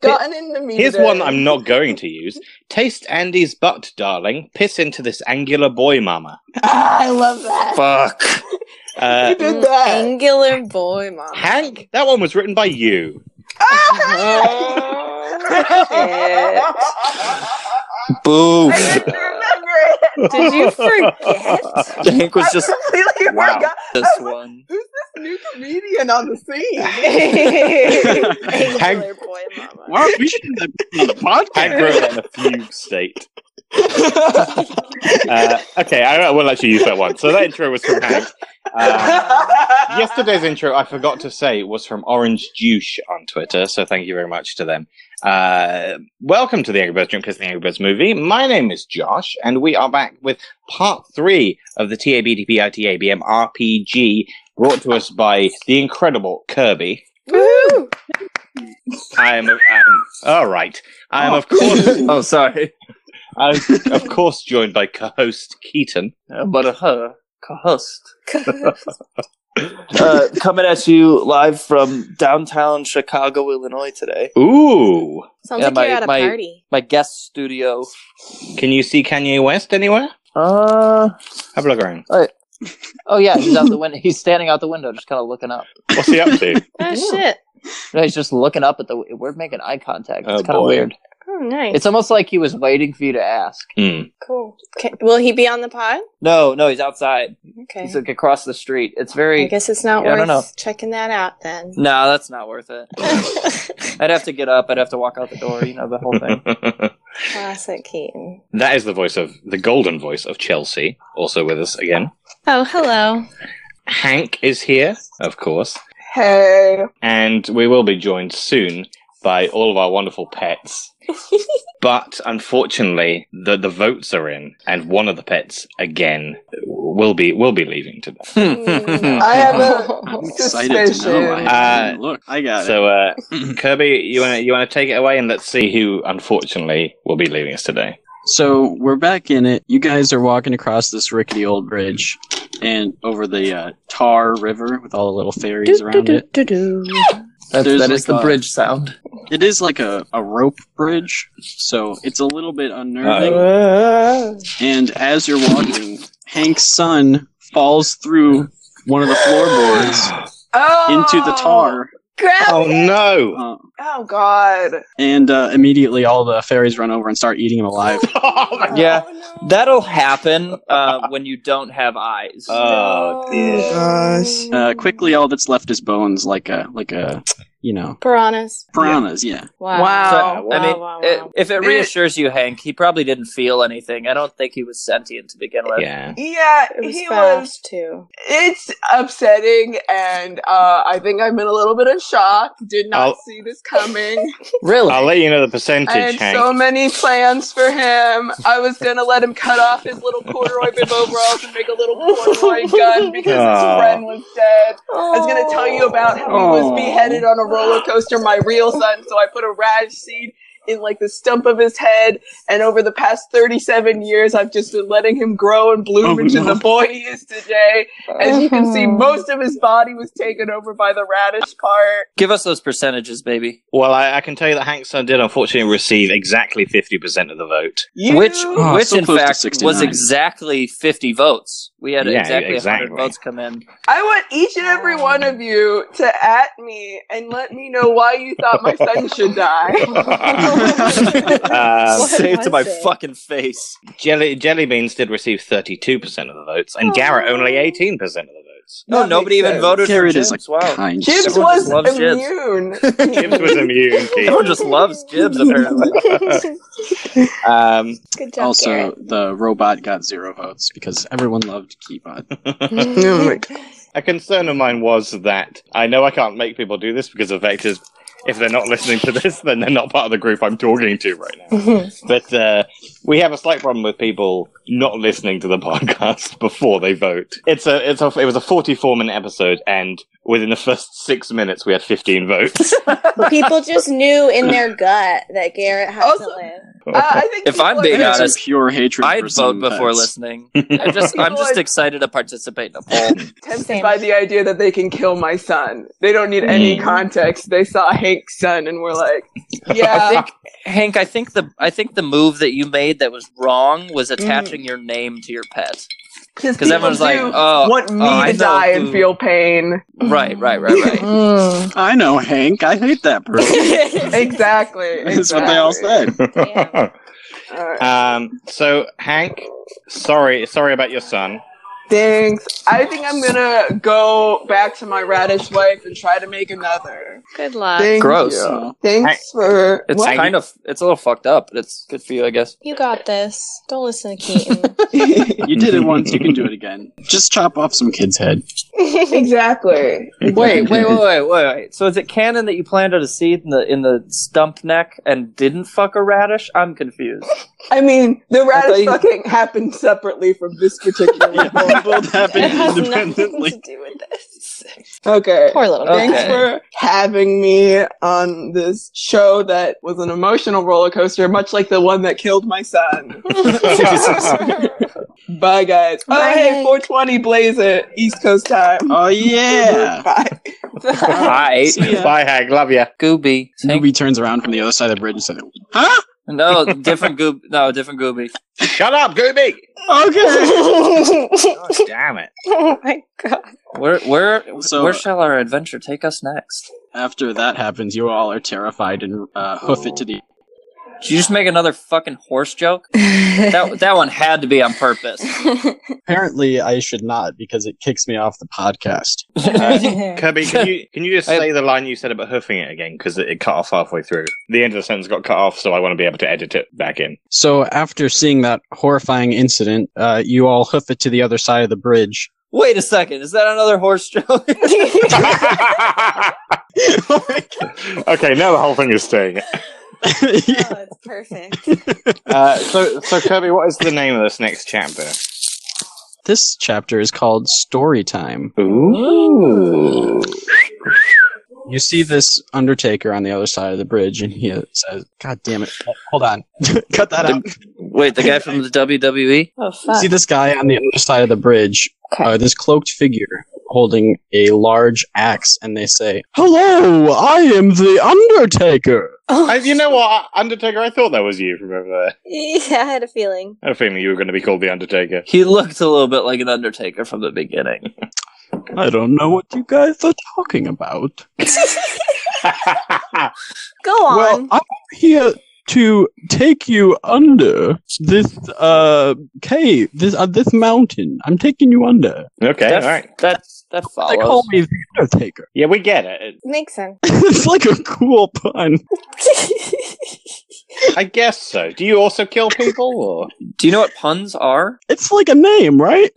gotten into me Here's today. one I'm not going to use. Taste Andy's butt, darling. Piss into this angular boy mama. I love that. Fuck. Who did that? Angular boy, mom. Hank, that one was written by you. Boo. I didn't remember it. Did you forget? Hank was just Completely forgot. this one. Who's this new comedian on the scene? Angular boy, mama. Wow, we should do that on the podcast. Hank wrote that in a fugue state. Okay, I will actually use that one. So that intro was from Hank. Yesterday's intro, I forgot to say, was from Orange Juice on Twitter, so thank you very much to them. Welcome to the Angry Birds Drink Piss the Angry Birds movie. My name is Josh, and we are back with part 3 of the TABTPITABM RPG, brought to us by the incredible Kirby. Woo! I am of course, Oh, sorry. I'm of course joined by co-host Keaton. But co-host. Coming at you live from downtown Chicago, Illinois today. Ooh, Sounds Yeah, like you're at a party. My guest studio. can you see Kanye West anywhere? Have a look around. Oh yeah, he's out the window. He's standing out the window, just kind of looking up. What's he up to? Oh, shit. No, he's just looking up at the. We're making eye contact. It's Oh, kind of boy. weird. Oh, nice. It's almost like he was waiting for you to ask. Cool. Will he be on the pod? No, he's outside. Okay. He's like across the street. It's very. I guess it's not Yeah, I don't know. worth checking that out then. No, that's not worth it. I'd have to get up. I'd have to walk out the door. You know the whole thing. Classic Keaton. That is the golden voice of Chelsea, also with us again. Oh, hello. Hank is here, of course, Hey. and we will be joined soon by all of our wonderful pets. But unfortunately, the votes are in, and one of the pets again will be leaving today. I have a I'm excited to know. suspicion. Look, I got it. So, Kirby, you want to take it away, and let's see who unfortunately will be leaving us today. So we're back in it. You guys are walking across this rickety old bridge and over the Tar River with all the little ferries around it. That There's is like the a- bridge sound. It is like a rope bridge, so it's a little bit unnerving. And as you're walking, Hank's son falls through one of the floorboards into the tar. Grab Oh no! Oh, God. And immediately all the fairies run over and start eating him alive. Yeah, Oh, no. that'll happen when you don't have eyes. Oh dear! Gosh. Quickly, all that's left is bones, like a Piranhas. piranhas. Yeah. Wow. Wow. So, I mean, wow. if it reassures you, Hank, he probably didn't feel anything. I don't think he was sentient to begin with. Yeah. Yeah, It was he fast, was. too. It's upsetting, and I think I'm in a little bit of shock. Did not I'll- see this coming. Really? I'll let you know the I percentage, had Hank. so many plans for him. I was gonna let him cut off his little corduroy bib overalls and make a little corduroy gun because his Aw. friend was dead. I was gonna tell you about how he was beheaded on a roller coaster, my real son. So I put a radish seed in like the stump of his head, and over the past 37 years, I've just been letting him grow and bloom into the boy he is today. As you can see, most of his body was taken over by the radish part. Give us those percentages, baby. Well, I can tell you that Hank's son did unfortunately receive exactly 50% of the vote. Which Oh, so in close to fact, 69. was exactly 50 votes. We had Yeah, exactly 100 exactly. votes come in. I want each and every one of you to at me and let me know why you thought my son should die. Say it to my was it? fucking face. Jelly Beans did receive 32% of the votes, and Garrett only 18% of the votes. No, That nobody makes even sense. voted Garrett for is Jibs. a Wow. kind Jibs Everyone was just loves Jibs. immune. Gibbs was immune, Keith. Everyone just loves Jibs, apparently. Good job, Also, Garrett. the robot got 0 votes because everyone loved Keybot. Oh my God. A concern of mine was that I know I can't make people do this because of vectors. If they're not listening to this, then they're not part of the group I'm talking to right now. But we have a slight problem with people not listening to the podcast before they vote. It was a 44-minute episode, and within the first 6 minutes, we had 15 votes. People just knew in their gut that Garrett had to live. I think if I'm being honest, pure hatred. I'd vote before listening. I'm just excited to participate in a poll. Tempted by the idea that they can kill my son. They don't need any context. They saw Hank's son and were like, "Yeah." I think the move that you made that was wrong was attaching your name to your pet. Because everyone's like, want me to die and feel pain. Right. I know Hank. I hate that person. Exactly. That's what they all said. Right. So Hank, sorry about your son. Thanks. I think I'm gonna go back to my radish wife and try to make another. Good luck. Gross. You. Thanks for. It's it's a little fucked up, but it's good for you, I guess. You got this. Don't listen to Keaton. You did it once. You can do it again. Just chop off some kid's head. Exactly. Wait. So is it canon that you planted a seed in the stump neck and didn't fuck a radish? I'm confused. I mean, the radish fucking happened separately from this particular one. Both happened It has independently. nothing to do with this. Okay. Poor little Thanks Okay. for having me on this show that was an emotional roller coaster, much like the one that killed my son. Bye, guys. Bye. Oh, hey, 420 blaze it. East Coast time. Oh yeah. Bye. Bye. See ya. Bye, Hank. Love ya. Gooby. Newbie turns around from the other side of the bridge and says, "Huh? No, different Goob. No, different Gooby. Shut up, Gooby! Okay." God damn it. Oh my god. Where So- shall our adventure take us next? After that happens, you all are terrified and hoof it to the. Did you just make another fucking horse joke? That one had to be on purpose. Apparently, I should not because it kicks me off the podcast. Kirby, can you just say the line you said about hoofing it again? Because it cut off halfway through. The end of the sentence got cut off, so I want to be able to edit it back in. So after seeing that horrifying incident, you all hoof it to the other side of the bridge. Wait a second, is that another horse joke? Okay, now the whole thing is staying. Oh, it's perfect. So Kirby, what is the name of this next chapter? This chapter is called Story Time. Ooh. You see this Undertaker on the other side of the bridge, and he says, "God damn it! Hold on, cut that out." Wait, the guy from the WWE? Oh, You fuck. see this guy on the other side of the bridge, Okay. this cloaked figure holding a large axe, and they say, "Hello, I am the Undertaker." You know what, Undertaker? I thought that was you from over there. Yeah, I had a feeling. I had a feeling you were going to be called the Undertaker. He looked a little bit like an Undertaker from the beginning. I don't know what you guys are talking about. Go on. Well, I'm here to take you under this cave, this mountain. I'm taking you under. Okay, That, all right. that They follows. call me the Undertaker. Yeah, we get it. Makes sense. It's like a cool pun. I guess so. Do you also kill people, or? Do you know what puns are? It's like a name, right?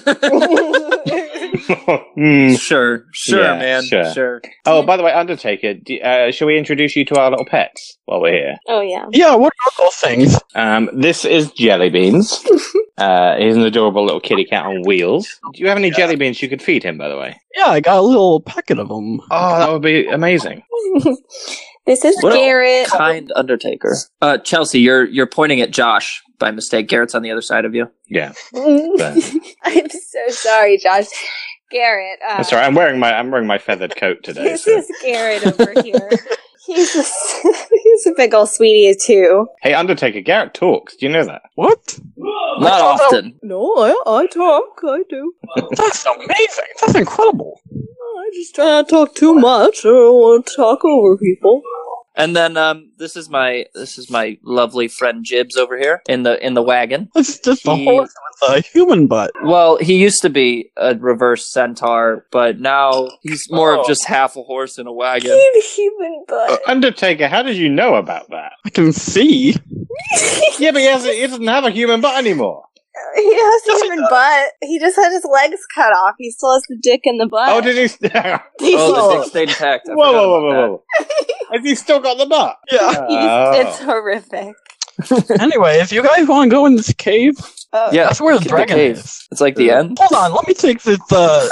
Hmm. Sure, Yeah, man, sure. sure. Oh, by the way, Undertaker, shall we introduce you to our little pets while we're here? Oh, yeah. Yeah, what are those things? This is Jelly Beans. He's an adorable little kitty cat on wheels. Do you have any jelly beans you could feed him, by the way? Yeah, I got a little packet of them. Oh, that would be amazing. This is What a Garrett. Kind Undertaker. Chelsea, you're pointing at Josh by mistake. Garrett's on the other side of you. Yeah. I'm so sorry, Josh. Garrett. That's all right. I'm wearing my feathered coat today. This So. is Garrett over here. He's a big old sweetie, too. Hey, Undertaker, Garrett talks. Do you know that? What? Not often. No, I talk. I do. That's amazing. That's incredible. I just try not to talk too much. I don't want to talk over people. And then this is my lovely friend Jibs over here in the wagon. It's just a He- horse with a human butt. Well, he used to be a reverse centaur, but now he's more of just half a horse in a wagon. Human butt. Undertaker, how did you know about that? I can see. Yeah, but he doesn't have a human butt anymore. He has a human butt. He just had his legs cut off. He still has the dick in the butt. Oh, did he? Oh, the dick stayed intact. I Whoa, forgot whoa, about whoa, whoa! Has he still got the butt? Yeah. Oh. It's horrific. Anyway, if you guys want to go in this cave, Yeah, that's where the dragon cave. is. It's like the end. Hold on, let me take this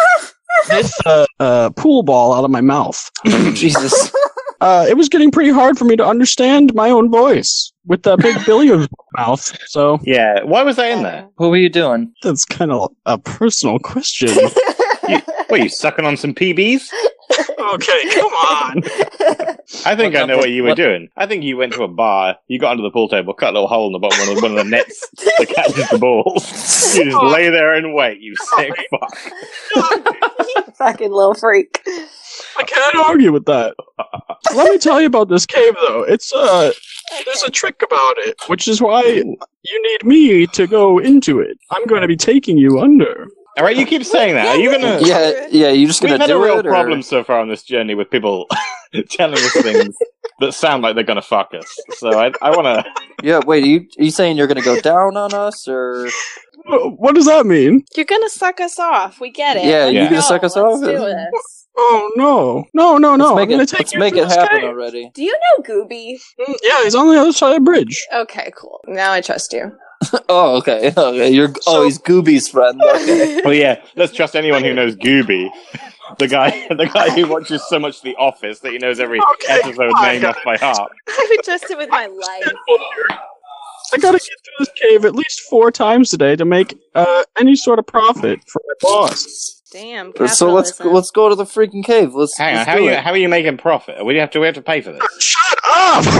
pool ball out of my mouth. Jesus. It was getting pretty hard for me to understand my own voice with that big billiard mouth. So Yeah, why was that in there? What were you doing? that's kind of a personal question. What, you sucking on some PBs? Okay, come on. I think What I know what you were what- doing. I think you went to a bar, you got under the pool table, cut a little hole in the bottom of one of the nets that catches the balls. You just lay there and wait, you sick fuck. Fucking little freak. I can't argue with that. Let me tell you about this cave, though. It's there's a trick about it, which is why you need me to go into it. I'm going to be taking you under. Alright, you keep saying that. Are you gonna... Yeah, you just We've gonna had a do real it? problem so far on this journey with people telling us things that sound like they're gonna fuck us. So I wanna... Yeah, wait, are you saying you're gonna go down on us, or... What does that mean? You're gonna suck us off. We get it. Yeah, Let's you're gonna go. suck us Let's off? do this. Oh, no. No. Let's I'm make going it, to take let's you make to it this happen cave. already. Do you know Gooby? Yeah, he's on the other side of the bridge. Okay, cool. Now I trust you. Oh, okay. He's Gooby's friend. Okay. Well, yeah, let's trust anyone who knows Gooby. The guy who watches so much The Office that he knows every episode name off by heart. I would trust it with my life. I gotta get through this cave at least 4 times a day to make any sort of profit for my boss. Damn. So let's go to the freaking cave. Hang on, let's how are you making profit? We have to pay for this. Shut up!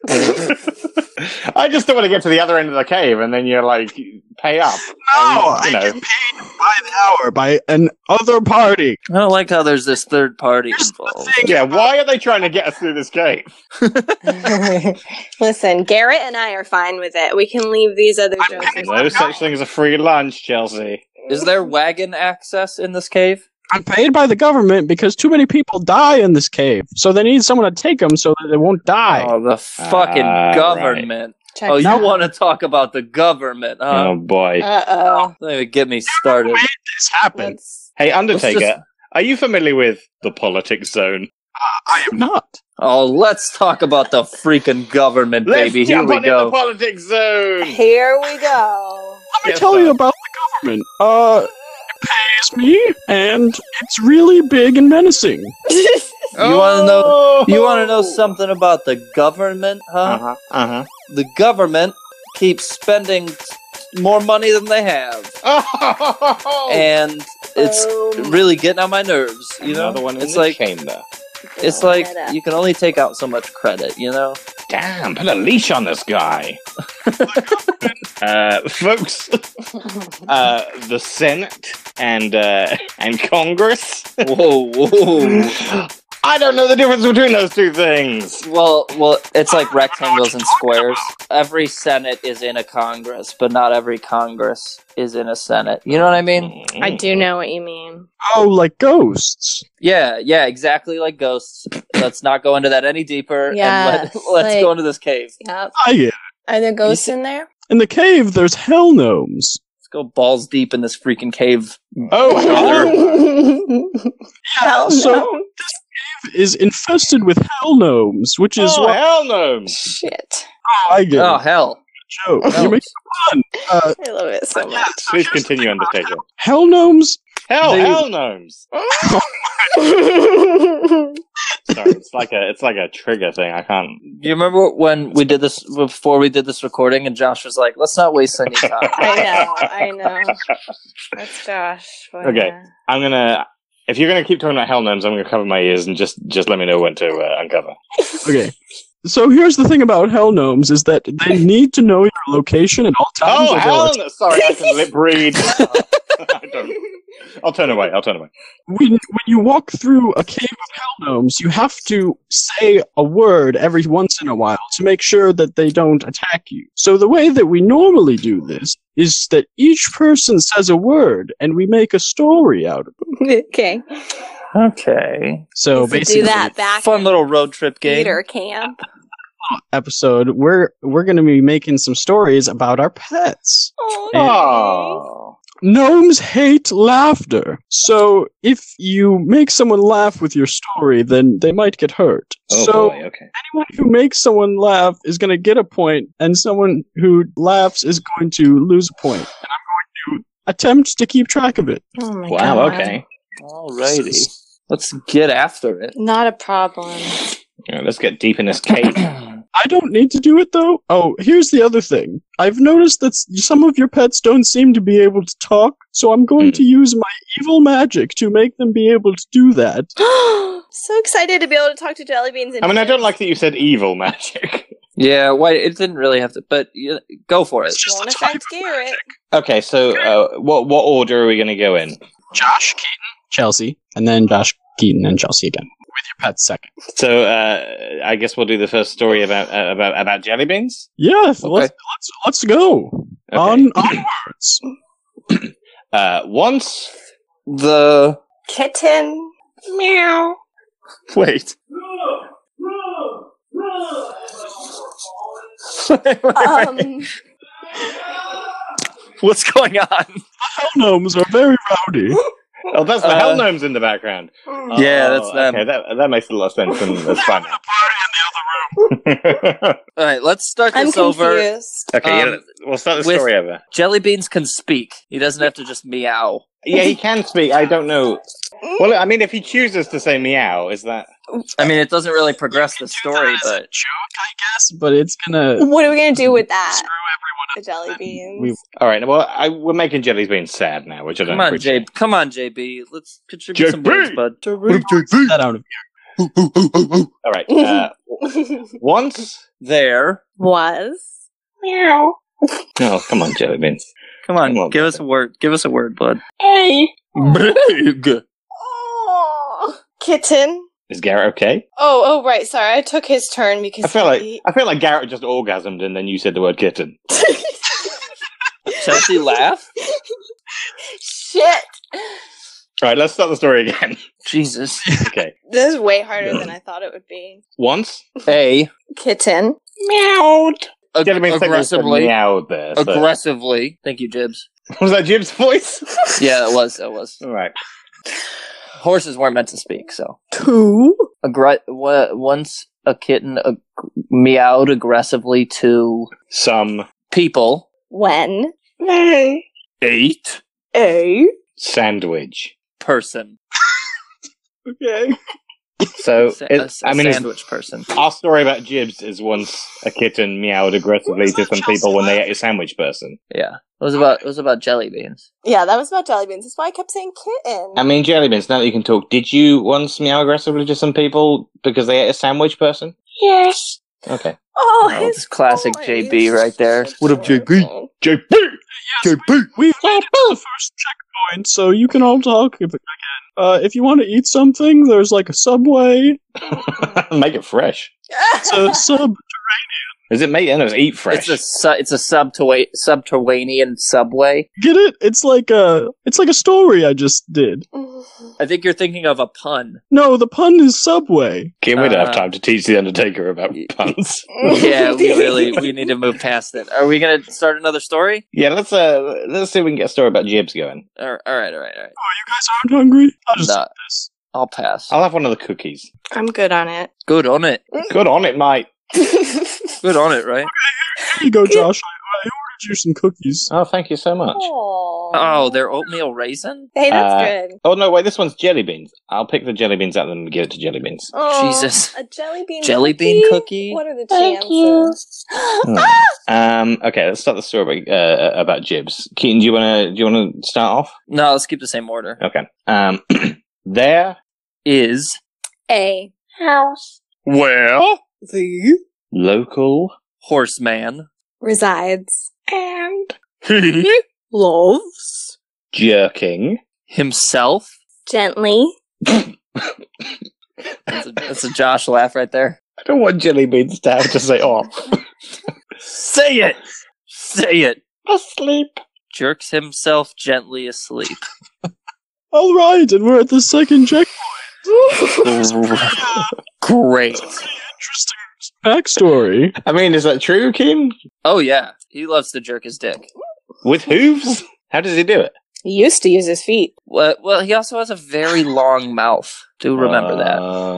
I just don't want to get to the other end of the cave and then you're like, pay up. No, And, I get paid by the hour by an other party. I don't like how there's this third party involved. Yeah, why are they trying to get us through this cave? Listen, Garrett and I are fine with it. We can leave these other jokers. No such thing as a free lunch, Chelsea. Is there wagon access in this cave? I'm paid by the government because too many people die in this cave. So they need someone to take them so that they won't die. Oh, the fucking Right. government. Check Oh, you out. want to talk about the government, huh? Oh boy. Uh-oh. Don't even get me started. Made this happen. Let's... Hey, Undertaker, Let's are you familiar with the politics zone? I am not. Oh, let's talk about the freaking government, baby. Let's Here jump we on in go. the politics zone. Here we go. Let me Yes, tell sir. you about the government. It pays me, and it's really big and menacing. You want to know something about the government, huh? Uh-huh. The government keeps spending more money than they have, Uh-huh. and it's really getting on my nerves. You know, Another one in it's the like chamber. it's like you can only take out so much credit. You know. Damn, put a leash on this guy. Folks, the Senate and Congress. Whoa. I don't know the difference between those two things. Well, it's like rectangles and squares. Every Senate is in a Congress, but not every Congress is in a Senate. You know what I mean? I do know what you mean. Oh, like ghosts. Yeah, exactly like ghosts. Let's not go into that any deeper. Yes, and let's like- go into this cave. Yep. I get it. Are there ghosts in there? In the cave, there's hell gnomes. Let's go balls deep in this freaking cave. Oh, Heather. Hell so no. is infested with hell gnomes, which is Oh, what hell no. Shit. I get. Oh it. hell! Joke. Oh. You make fun. I love it so much. Please continue, Undertaker. Hell gnomes. Hell, They- hell gnomes. Sorry, it's like a trigger thing. I can't. You remember when we did this before we did this recording, and Josh was like, "Let's not waste any time." I know. That's Josh. But, Okay. I'm gonna. If you're gonna keep talking about hell gnomes, I'm gonna cover my ears and just let me know when to uncover. Okay. So here's the thing about hell gnomes is that they need to know your location at all times. Oh, or hell! they'll No. Sorry, I can lip read. I don't. I'll turn away. when you walk through a cave of hell gnomes, you have to say a word every once in a while to make sure that they don't attack you. So the way that we normally do this is that each person says a word, and we make a story out of it. Okay. Okay. So Used to basically, do that back Fun in little road trip game. theater camp. episode, we're going to be making some stories about our pets. Oh, Oh. Gnomes hate laughter. So if you make someone laugh with your story, then they might get hurt. Oh so boy, okay. anyone who makes someone laugh is going to get a point, and someone who laughs is going to lose a point. And I'm going to attempt to keep track of it. Oh my Wow, god. okay. Alrighty. Let's get after it. Not a problem. Yeah, let's get deep in this cave. I don't need to do it, though. Oh, here's the other thing. I've noticed that some of your pets don't seem to be able to talk, so I'm going to use my evil magic to make them be able to do that. So excited to be able to talk to Jelly Beans. And I mean, I Chips. don't like that you said evil magic. Yeah, why it didn't really have to, but go for it. It's just Won't a type affect of Garrett. magic. Okay, so what order are we going to go in? Josh, Keaton, Chelsea, and then Josh, Keaton, and Chelsea again. With your pets second. So I guess we'll do the first story about jelly beans. Yeah, Okay. let's go. Okay. Onwards. Once. The Kitten. Meow. Wait. What's going on? Hell gnomes are very rowdy. Oh, that's the hell gnomes in the background. Yeah, that's them. Okay, that makes a lot of sense. And that's fine. Party in the other room. All right, let's start I'm this over. confused. Okay, Um, yeah, we'll start the with- story over. Jelly Beans can speak. He doesn't have to just meow. Yeah, he can speak. I don't know. Well, I mean, if he chooses to say meow, is that... I mean, it doesn't really progress the story, As a but joke, I guess, but it's gonna What are we gonna do with that? screw The Jelly Beans. We- All right, well, we're making jelly beans sad now, which I don't come on, appreciate. Come on, JB. Let's contribute some JB! words, bud. everyone that out of All right, once... There. Was. Meow. Oh, come on, jelly beans. Come on, Come on, give us a word. Give us a word, bud. Hey. Big. Oh. Kitten. Is Garrett okay? Oh, right. Sorry, I took his turn because I feel he- like Garrett just orgasmed and then you said the word kitten. Chelsea laugh. Shit. All right, let's start the story again. Jesus. Okay. This is way harder than I thought it would be. Once, A. Kitten. Meowed. jelly beans aggressively. meowed there. So. Aggressively. Thank you, Jibs. Was that Jim's voice? Yeah, it was. It was. All right. Horses weren't meant to speak, so. Two. Once a kitten meowed aggressively to Some people. When. They. Ate. A. sandwich. Person. Okay. So, A I mean, sandwich person. our story about Jibs is once a kitten meowed aggressively to some people when they ate a sandwich person. Yeah. It was about jelly beans. Yeah, that was about Jelly Beans. That's why I kept saying kitten. I mean, jelly beans, now that you can talk, did you once meow aggressively to some people because they ate a sandwich person? Yes. Okay. Oh, Oh, his it's classic voice. JB right there. What up, JB? JB! JB! We made it to the first checkpoint, so you can all talk again. If you want to eat something, there's like a Subway. Make it fresh. It's a sub. Is it mate? No, it's eat fresh. It's a subterranean subway. Get it? It's like a story I just did. I think you're thinking of a pun. No, the pun is Subway. Kim, we don't have time to teach the Undertaker about puns. Yeah, we need to move past it. Are we gonna start another story? Yeah, let's see if we can get a story about Jibs going. All right. You guys aren't hungry? I'll just Nah. eat this. I'll pass. I'll have one of the cookies. I'm good on it. Good on it. Good on it, mate. Good on it, right? Here you go, Josh. I ordered you some cookies. Oh, thank you so much. Oh, they're oatmeal raisin? Hey, that's good. Oh, no, wait, this one's jelly beans. I'll pick the jelly beans out and give it to jelly beans. Oh, Jesus. a jelly bean Jelly bean cookie? What are the Thank chances? Okay, let's start the story about Jibs. Keaton, do you want to start off? No, let's keep the same order. Okay. There Is A. House. well The. local horseman Resides. And. Loves. jerking himself. Gently. That's a Josh laugh right there. I don't want jelly beans to have to say off. Say it. Say it. Asleep. Jerks himself gently asleep. All right, and we're at the second checkpoint. Great. Interesting backstory. I mean, is that true, Keaton? Oh yeah, he loves to jerk his dick. With hooves? How does he do it? He used to use his feet. Well, he also has a very long mouth. Do remember that.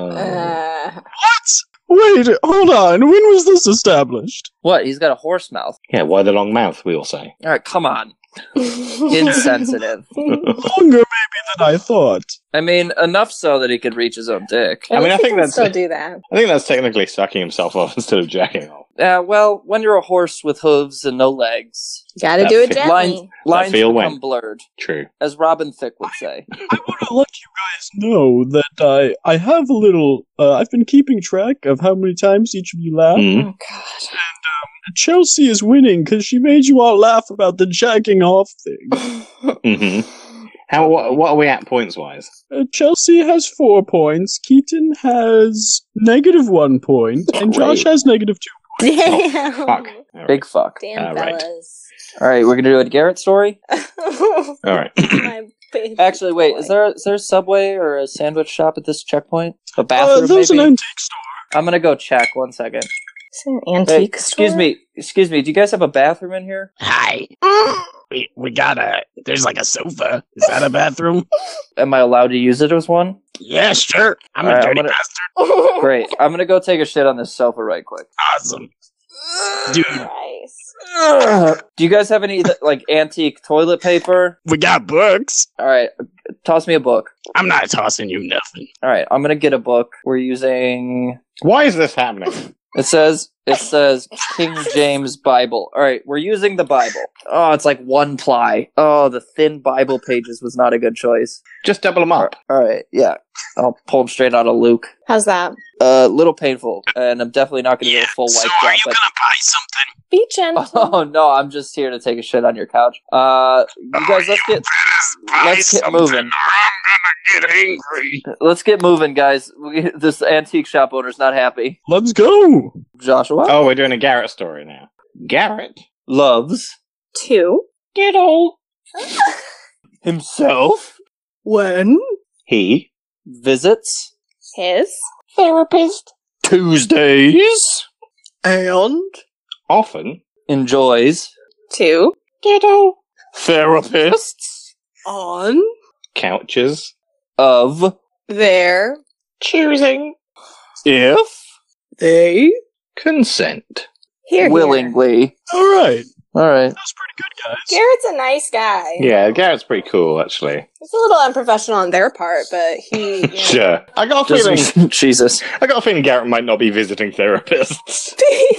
What? Wait, hold on. When was this established? What? He's got a horse mouth. Yeah, why the long mouth, we all say. All right, come on. Insensitive. Longer, maybe, than I thought. I mean, enough so that he could reach his own dick. I mean, I think can that's- still do that. I think that's technically sucking himself off instead of jacking off. Well, when you're a horse with hooves and no legs, Gotta That do it fit- gently. lines feel become went. blurred, True. as Robin Thicke would say. I want to let you guys know that I have a little. I've been keeping track of how many times each of you laugh. Mhm. Oh god. Chelsea is winning because she made you all laugh about the jacking off thing. Mm-hmm. What are we at points-wise? Chelsea has 4 points, Keaton has -1 point, and Josh Great. has -2. Damn. Fuck. All right. Big fuck. Damn, Right. fellas. All right, we're gonna do a Garrett story. All right. My baby Actually, wait, boy. is there a Subway or a sandwich shop at this checkpoint? A bathroom, There's maybe? an antique store. I'm gonna go check. 1 second. It's an Hey, antique excuse store? me. Excuse me. Do you guys have a bathroom in here? Hi. We got there's like a sofa. Is that a bathroom? Am I allowed to use it as one? Yeah, sure. I'm All right, I'm gonna- bastard. Great. I'm gonna go take a shit on this sofa right quick. Awesome. Dude, Christ. Do you guys have any like antique toilet paper? we got books. All right, toss me a book. I'm not tossing you nothing. All right, I'm gonna get a book. We're using. Why is this happening? It says King James Bible. All right, we're using the Bible. Oh, it's like 1 ply. Oh, the thin Bible pages was not a good choice. Just double them up. All right, yeah, I'll pull them straight out of Luke. How's that? Little painful, and I'm definitely not going to get a full white drop. But... buy something? Be gentle. Oh no, I'm just here to take a shit on your couch. You guys, let's get moving. I'm gonna get angry. Let's get moving, guys. This antique shop owner's not happy. Let's go. Joshua Oh, we're doing a Garrett story now. Garrett? loves 2. Diddle himself When? He? visits His. therapist Tuesdays And? Often? enjoys 2. ditto therapists On. Couches? of Their. Choosing? if They. Consent? Here. willingly. All right. All right. That's pretty good, guys. Garrett's a nice guy. Yeah, Garrett's pretty cool, actually. It's a little unprofessional on their part, but he. You know. Sure. I got a feeling. Jesus. I got a feeling Garrett might not be visiting therapists.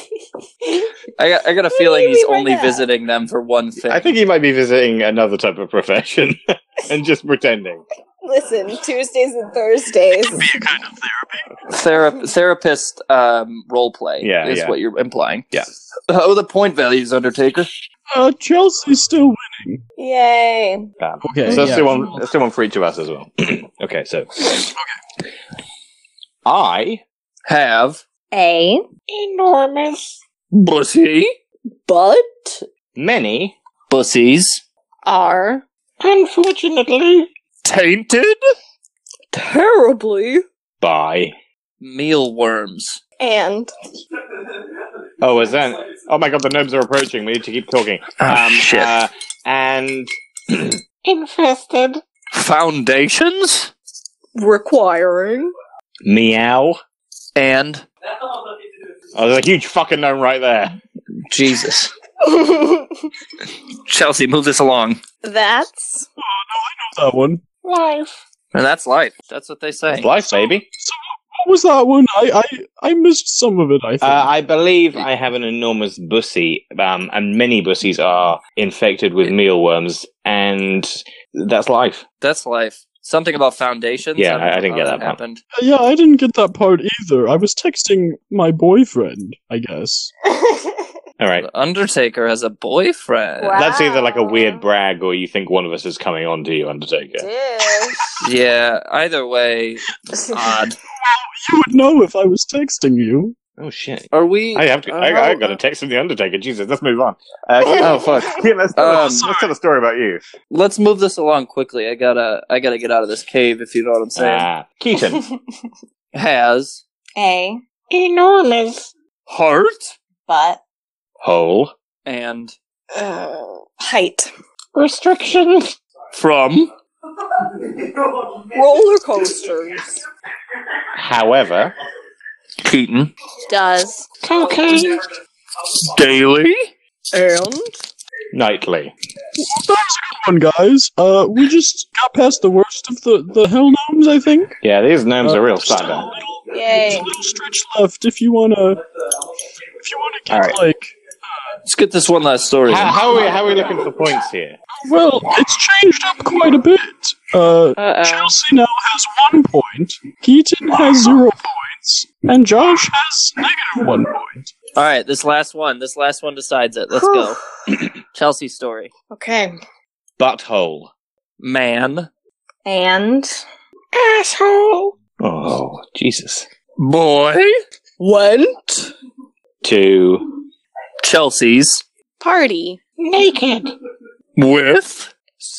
I got a What do feeling you he's mean by only that? visiting them for one thing. I think he might be visiting another type of profession and just pretending. Listen, Tuesdays and Thursdays. Be a kind of therapy. Therapist role play is Yeah. what you're implying. Yeah. How are the point values, Undertaker? Chelsea's still winning. Yay. Okay. So yeah. let's do one for each of us as well. Okay, so. I Have A. enormous bussy But. many bussies Are. unfortunately tainted Terribly. by mealworms. And. oh is that oh my god the gnomes are approaching, we need to keep talking. Shit. And infested Foundations Requiring. meow. and Oh, there's a huge fucking gnome right there. Jesus. Chelsea, move this along. That's. That one. Life. And that's life. That's what they say. It's life, baby. What was that one? I missed some of it, I think. I believe I have an enormous bussy, and many bussies are infected with mealworms, and that's life. That's life. Something about foundations. Yeah, don't know I didn't how get that part. happened. Yeah, I didn't get that part either. I was texting my boyfriend, I guess. All right. The Undertaker has a boyfriend. Wow. That's either like a weird brag or you think one of us is coming on to you, Undertaker. Yeah, either way, odd. You would know if I was texting you. Oh shit! Are we? I have to. I got a text from the Undertaker. Jesus, let's move on. Oh fuck! Yeah, let's tell a story about you. Let's move this along quickly. I gotta get out of this cave, if you know what I'm saying. Keaton. Has A. Enormous. heart But. Hole. and Height. Restrictions. From Roller coasters. However, Keaton. Does. Okay. Daily. And? nightly. That was a good one, guys. We just got past the worst of the hell gnomes, I think. Yeah, these gnomes are real Still cyber. Yay. a little stretch left if you wanna get Alright. like. Let's get this one last story. How are we looking for points here? Well, it's changed up quite a bit. Chelsea now has 1 point, Keaton has 0 points, and Josh has -1 point. All right, this last one decides it. Let's go. Chelsea story. Okay. Butthole. Man. And? Asshole. Oh, Jesus. Boy. Went. To Chelsea's. Party. Naked. With.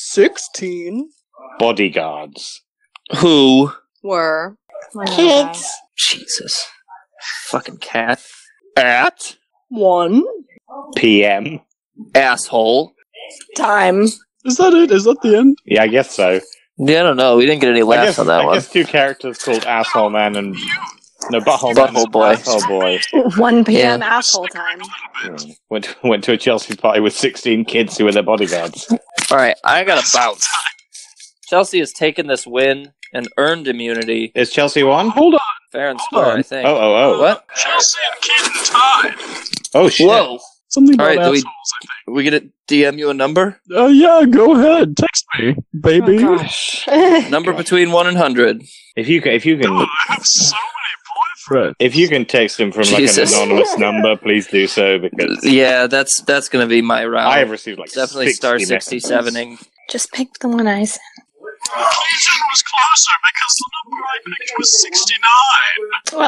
16. bodyguards. Who. Were. Kids. Jesus. Fucking cat. At. 1. PM. Asshole. Time. Is that it? Is that the end? Yeah, I guess so. Yeah, I don't know. We didn't get any laughs on that I one. guess two characters called Asshole Man and... No, Butthole Butthole Boy. Asshole Boy. 1 p.m. Yeah. asshole time. Went to a Chelsea party with 16 kids who were their bodyguards. All right, I gotta bounce. Chelsea has taken this win and earned immunity. Is Chelsea won? Hold on. Fair and square, I think. Oh. What? Chelsea and Keaton tied. Oh, shit. Whoa. Something All about right, do assholes, we get it? DM you a number? I think. Yeah, go ahead. Text me, baby. Oh, gosh. Number between 1 and 100. If you can, I have so many boyfriends. if you can text him from Jesus. like an anonymous number, please do so because Yeah, that's gonna be my route. I have received like Definitely 60 star messages. 67ing. Just pick the one I sent. Keaton was closer because the number I picked was 69.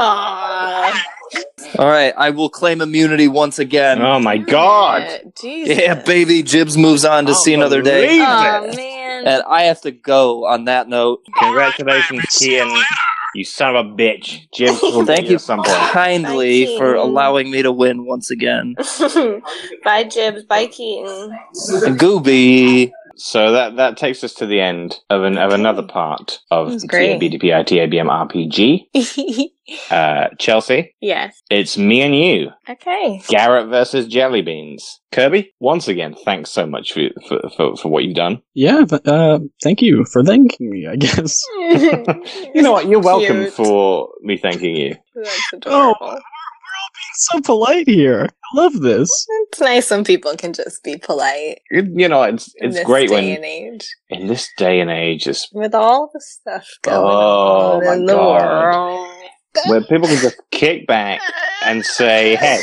Aww. All right, I will claim immunity once again. Oh my god! Jesus. Yeah, baby, Jibs moves on to see another day. believe Oh, it. man. And I have to go on that note. Congratulations, Kian. You son of a bitch. Jibs will Thank beat you at some point. kindly Bye, for Keaton. allowing me to win once again. Bye, Jibs. Bye, Keaton. Gooby. So that takes us to the end of another part of That's the great. TABDPI TABM RPG. Chelsea, Yes. it's me and you. Okay. Garrett versus Jelly Beans. Kirby, once again, thanks so much for what you've done. Yeah, thank you for thanking me, I guess. You know what? You're welcome Cute. for me thanking you. That's Oh, adorable. we're all being so polite here. I love this. It's nice when people can just be polite. You know, it's in this great day when and age. in this day and age, it's With all the stuff going Oh, on my in the God. world. where people can just kick back and say, "Hey,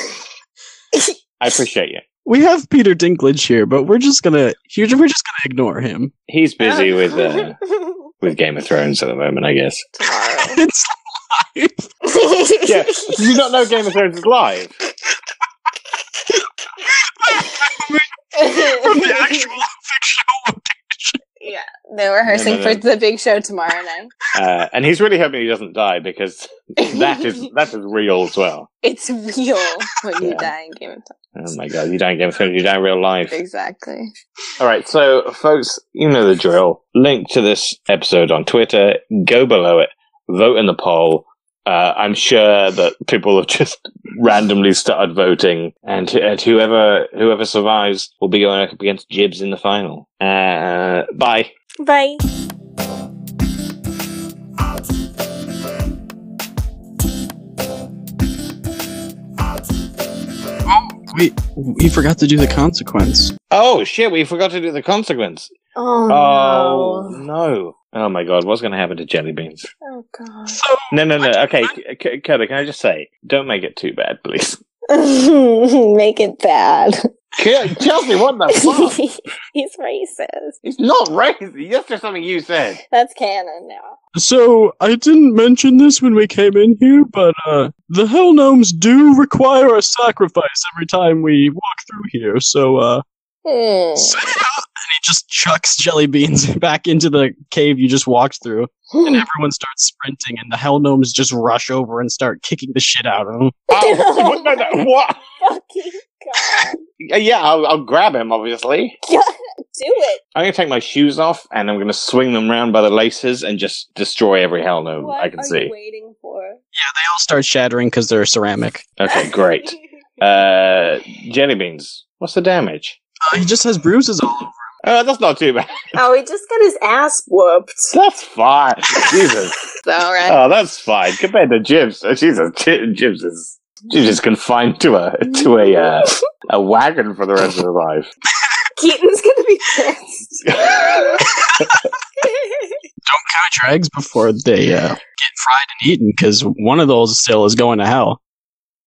I appreciate you." We have Peter Dinklage here, but we're just gonna ignore him. He's busy with Game of Thrones at the moment, I guess. Tomorrow. It's live. Yeah, do you not know Game of Thrones is live? From the actual fictional. Yeah, they're rehearsing No. for the big show tomorrow night. And he's really hoping he doesn't die because that is real as well. It's real when you Yeah. die in Game of Thrones. Oh my god, you die in Game of Thrones, you die in real life. Exactly. Alright, so folks, you know the drill. Link to this episode on Twitter, go below it, vote in the poll. I'm sure that people have just randomly started voting, and whoever survives will be going up against Jibs in the final. Bye. Bye. We forgot to do the consequence. Oh shit, we forgot to do the consequence. Oh, Oh no. no. Oh my god, what's going to happen to Jelly Beans? Oh, God. No. Okay, Kirby, can I just say, don't make it too bad, please. Make it bad. Chelsea, what the fuck? He's racist. It's not racist. That's just something you said. That's canon now. So, I didn't mention this when we came in here, but the Hell Gnomes do require a sacrifice every time we walk through here, so, Hmm. and he just chucks Jelly Beans back into the cave you just walked through, and everyone starts sprinting, and the Hell Gnomes just rush over and start kicking the shit out of him. Oh, no, what? Fucking God. Yeah, I'll grab him, obviously. Do it. I'm going to take my shoes off and I'm going to swing them round by the laces and just destroy every hell no What I can are see. you waiting for? They all start shattering because they're ceramic. Okay, great. Jelly beans, what's the damage? He just has bruises all over. Oh, that's not too bad. Oh, he just got his ass whooped. That's fine. Jesus. Alright. Oh, that's fine compared to Jibs. Jesus, Jibs is confined to a wagon for the rest of his life. Keaton's gonna be pissed. Don't count your eggs before they get fried and eaten, because one of those still is going to hell.